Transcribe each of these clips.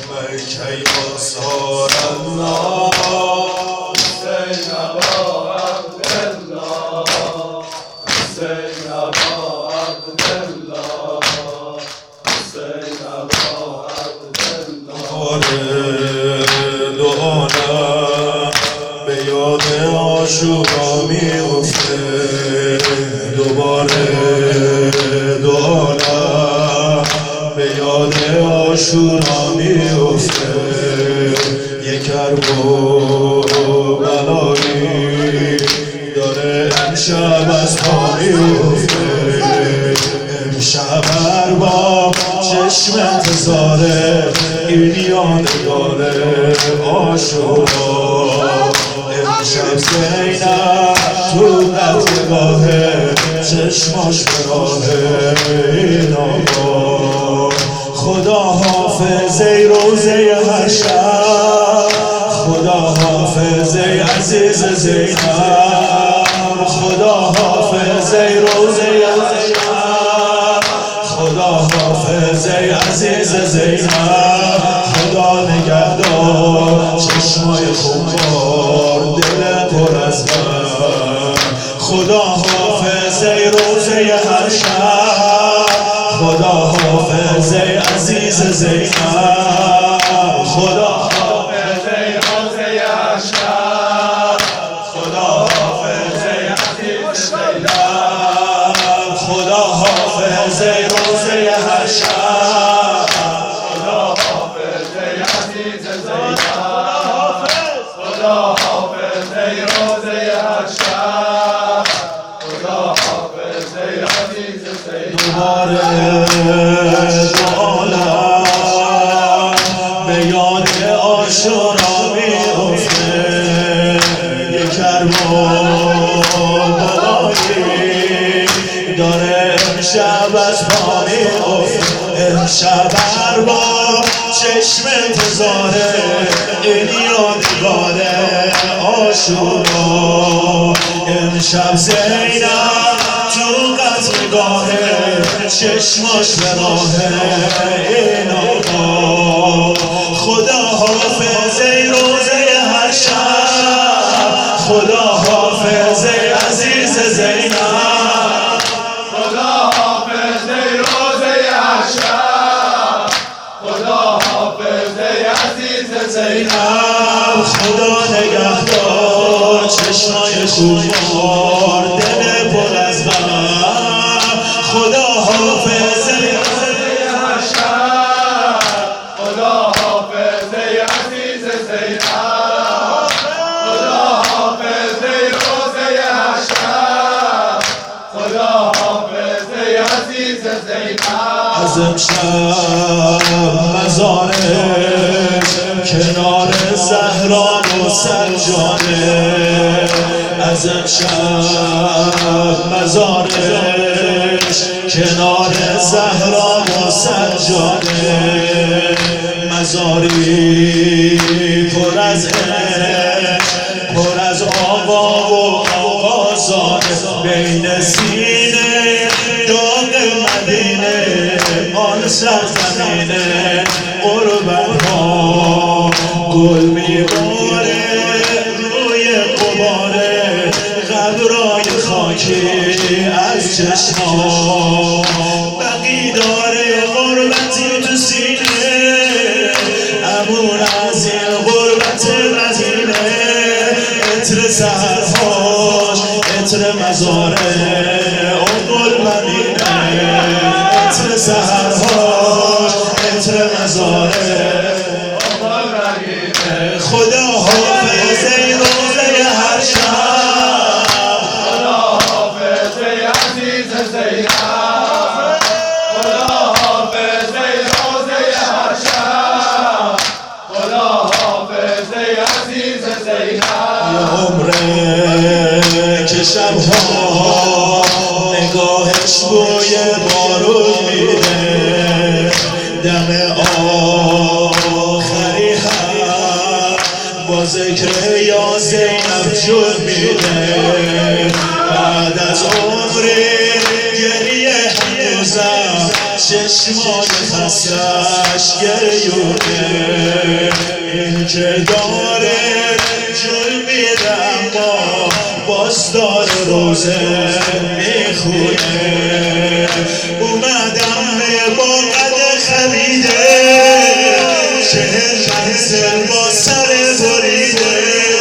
کی آثار الله حسین ابا عبدالله حسین ابا عبدالله حسین ابا عبدالله دو عالم به یاد عاشورا میفته دوباره دو عالم به یاد عاشورا میفته یک کرب و بلایی داره امشب از پا میفته امشب ارباب چشم انتظاره این یادگار عاشورا امشب زینب تو قتلگاهه چشماش به راه این آقا خدا حافظ ای روزه هر شب خدا حافظ ای عزیز زینب خدا حافظ ای روزه هر شب خدا حافظ ای عزیز زینب خدا نگهدار چشمای خونبار دل پر از غم خدا حافظ ای روزه هر شب خدا حافظ ای عزیز زینب خدا حافظ ای روزه هر شب خدا حافظ ای عزیز زینب خدا حافظ ای روزه هر شب خدا حافظ ای عزیز زینب خدا حافظ ای روزه هر شب خدا حافظ ای عزیز زینب دوباره دو عالم به یاد عاشورا میفته یک کرب و بلایی داره امشب از پا میفته امشب ارباب چشم انتظاره این یادگار عاشورا امشب زینب تو قتلگاهه چشماش به راه این آقا خدا حافظ ای روزه هر شب خدا حافظ ای عزیز زینب خدا حافظ ای روزه هر شب خدا حافظ ای عزیز زینب خدا نگهدار چشمای خونبار دل پر از غم خدا حافظ ای هر شب خدا حافظ ای عزیز زینب خدا حافظ ای روزه هر شب خدا حافظ ای عزیز زینب از امشب مزارش کنار زهران و سجاده از امشب مزارش کنار زهران و سجاده مزاری پر از عشق پر از آوا و آقازاده بین سینه داغ مدینه آن سرزمینه قربت ها گل میباره روی قباره قبرای خاکی از چشما بقی داره غربتی تو سینه امون از این غربت مدینه عطر سحرهاش عطر مزاره اون گل مدینه عطر سحرهاش عطر مزاره خدا حافظ ای روزه هر شب خدا حافظ ای عزیز زینب خدا حافظ ای روزه هر شب خدا حافظ ای عزیز زینب یه عمره که شبها نگاهش بوی بارون میده دم آخری هم با ذکر یا زینب جون میده بعد از عمری گریه هنوزم چشم چشمای خستش گریونه این که داره جل میره اما باز داره روزه میخونه اومدم با قد خمیده 40 منزل با سر بریده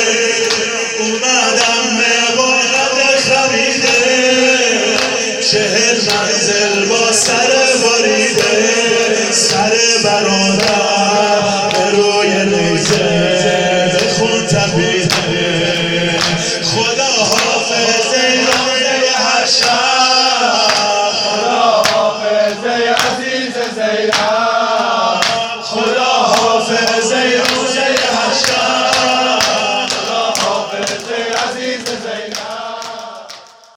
اومدم با قد خمیده 40 منزل با سر